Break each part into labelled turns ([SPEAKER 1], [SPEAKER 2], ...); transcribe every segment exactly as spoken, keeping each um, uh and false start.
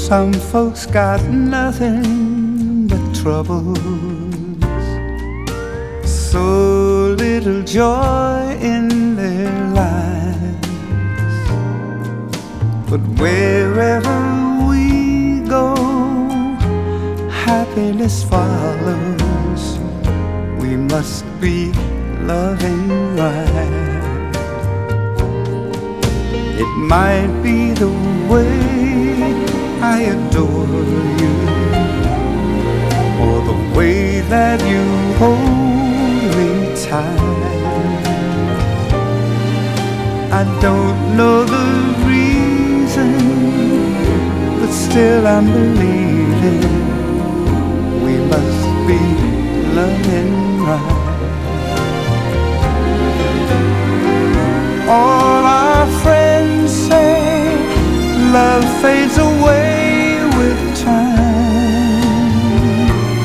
[SPEAKER 1] Some folks got nothing but troubles, so little joy in their lives. But wherever we go, happiness follows. We must be loving right. It might be the way I adore you, or the way that you hold me tight. I don't know the reason, but still I'm believing we must be loving right. All our friends say love fades away with time,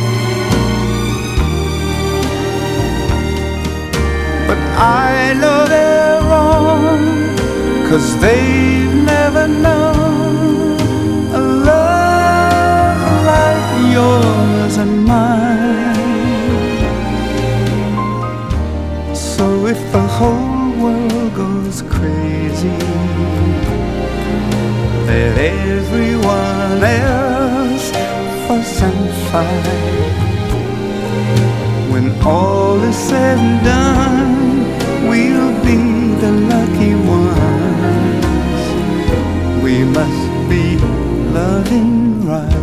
[SPEAKER 1] but I know they're wrong, 'cause they've never known a love like yours and mine. So if the whole world goes crazy, let everyone else fuss and fight. When all is said and done, we'll be the lucky ones. We must be loving right.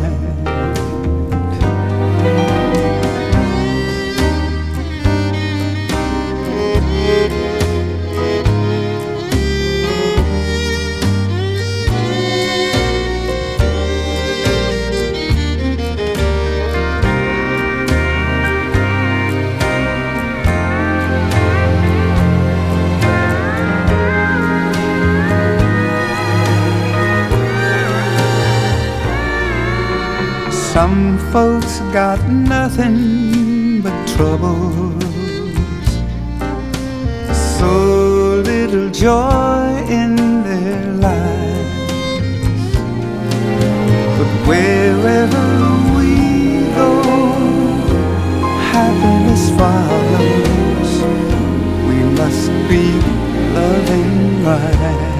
[SPEAKER 1] Some folks got nothing but troubles, so little joy in their lives. But wherever we go, happiness follows. We must be loving right.